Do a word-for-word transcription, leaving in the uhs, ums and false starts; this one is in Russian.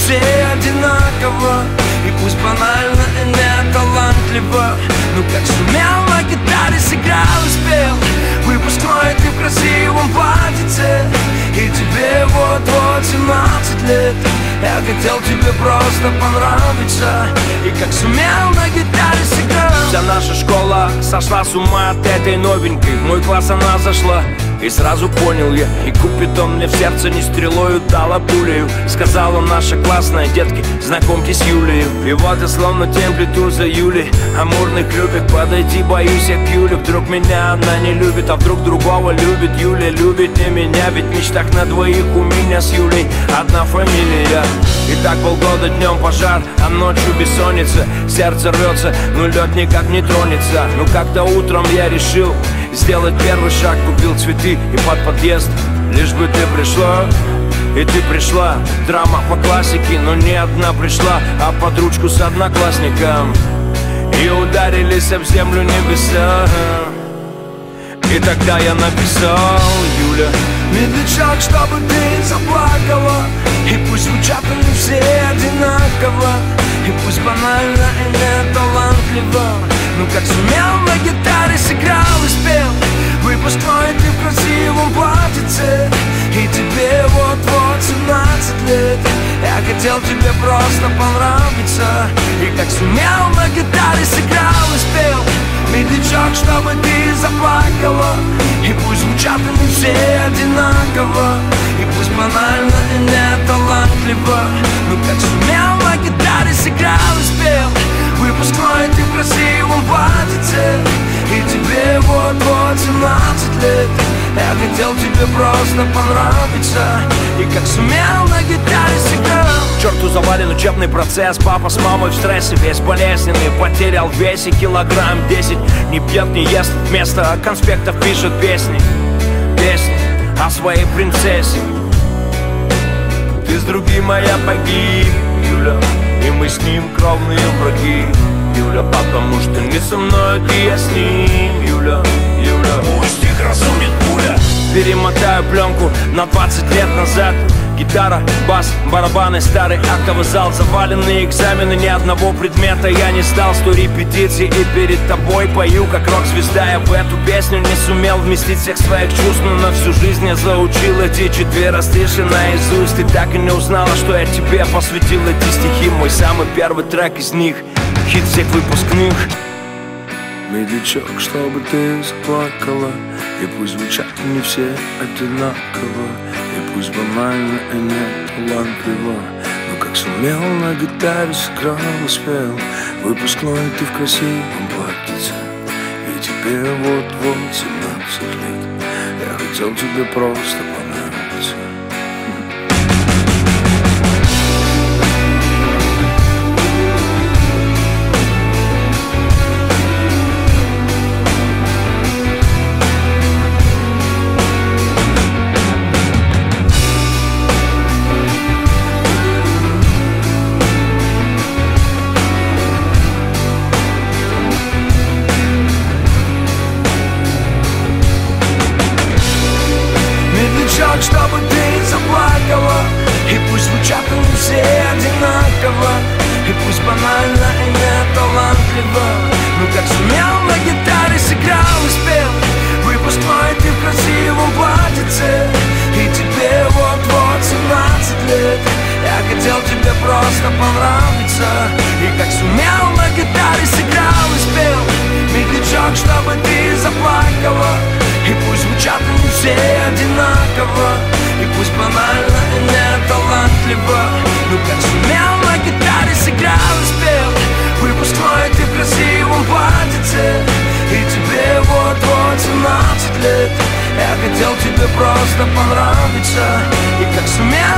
все одинаково. И пусть банально и не талантливо, но как сумел на гитаре сыграл и спел. Выпускной ты в красивом платьице, и тебе вот-вот семнадцать лет. Я хотел тебе просто понравиться, и как сумел на гитаре сыграл. Вся наша школа сошла с ума от этой новенькой. В мой класс она зашла, и сразу понял я, и Купидон мне в сердце не стрелою дала пулею. Сказала наша классная: детки, знакомьтесь, Юлию. И вот я словно тень плету за Юлей амурных любит. Подойти боюсь я к Юле, вдруг меня она не любит, а вдруг другого любит. Юля любит не меня, ведь в мечтах на двоих у меня с Юлей одна фамилия. И так полгода днем пожар, а ночью бессонница. Сердце рвется, но лед никак не тронется. Но как-то утром я решил сделать первый шаг, купил цветы и под подъезд. Лишь бы ты пришла, и ты пришла. Драма по классике, но не одна пришла, а под ручку с одноклассником. И ударились об землю небеса. И тогда я написал: Юля, медлячок, чтобы ты заплакала. И пусть звучат они все одинаково, и пусть банально и не талантливо, но как сумел на гитаре сыграл и спел. Выпускной ты в красивом платьице, и тебе вот-вот семнадцать лет. Я хотел тебе просто понравиться, и как сумел на гитаре сыграл и спел. Медлячок, чтобы ты заплакала, и пусть звучат они все одинаково, и пусть банально и не талантливо, но как сумел на гитаре сыграл и спел. Выпускной ты в красивом платьице, и тебе вот-вот семнадцать лет. Я хотел тебе просто понравиться, и как сумел на гитаре сыграл. Черту завален учебный процесс, папа с мамой в стрессе, весь болезненный, потерял в весе килограмм десять. Не пьет, не ест, вместо конспектов пишет песни. Песни о своей принцессе. Ты с другим, моя погиб, Юля, и мы с ним кровные враги, Юля, потому что не со мной, ты, я с ним, Юля, Юля. Пусть их разумит пуля. Перемотаю пленку на двадцать лет назад. Гитара, бас, барабаны, старый актовый зал. Заваленные экзамены, ни одного предмета я не сдал. Сто репетиций и перед тобой пою как рок-звезда. Я в эту песню не сумел вместить всех своих чувств, но на всю жизнь я заучил эти четыре стиши наизусть. Ты так и не узнала, что я тебе посвятил эти стихи. Мой самый первый трек из них, хит всех выпускных. Медлячок, чтобы ты заплакала, и пусть звучат не все одинаково, и пусть банально и не талантливо, но как сумел на гитаре сыграл и спел. Выпускной ты в красивом платьице, и тебе вот-вот семнадцать лет. Я хотел тебе просто понравиться. Чтобы ты заплакала, и пусть звучат они все одинаково, и пусть банально и не талантливо, но как сумел на гитаре сыграл и спел. Выпускной ты в красивом платьице, и тебе вот-вот семнадцать лет. Я хотел тебе просто понравиться, и как сумел на гитаре сыграл и спел. Медлячок, чтобы ты заплакала, и пусть звучат они все одинаково, и пусть банально и не талантливо, но как сумел на гитаре сыграл и спел. Выпускной ты в красивом платьице, и тебе вот-вот семнадцать лет. Я хотел тебе просто понравиться, и как сумел